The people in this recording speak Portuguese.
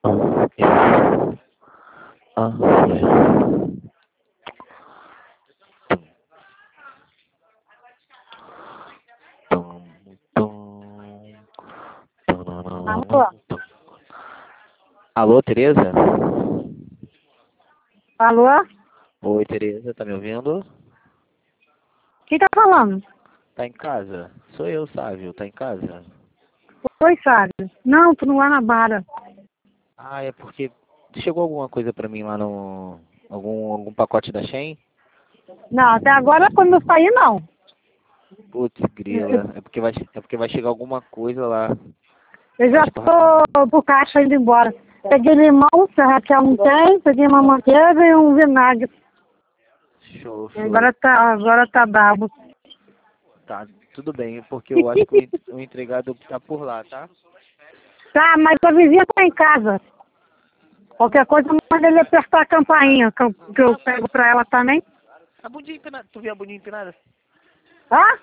Foi. Tum, tum, Alô? tum. Alô, Tereza? Alô? Oi, Tereza, tá me ouvindo? Quem tá falando? Tá em casa? Sou eu, Sávio, tá em casa? Oi, Sábio. Não, tô no Guanabara. Ah, é porque chegou alguma coisa pra mim lá no... Algum pacote da Shein? Não, até agora quando eu saí, não. Putz, grila. É porque vai chegar alguma coisa lá. Eu já Mais pra... tô pro caixa indo embora. Peguei limão, se a Raquel não tem, peguei uma manteiga e um vinagre. Show, show. Agora tá brabo. Tá, tudo bem, porque eu acho que o entregado tá por lá, tá? Tá, mas a vizinha tá em casa. Qualquer coisa, manda ele apertar a campainha, que eu pego pra ela também. A bundinha empinada. Tu viu a bundinha empinada? Tá?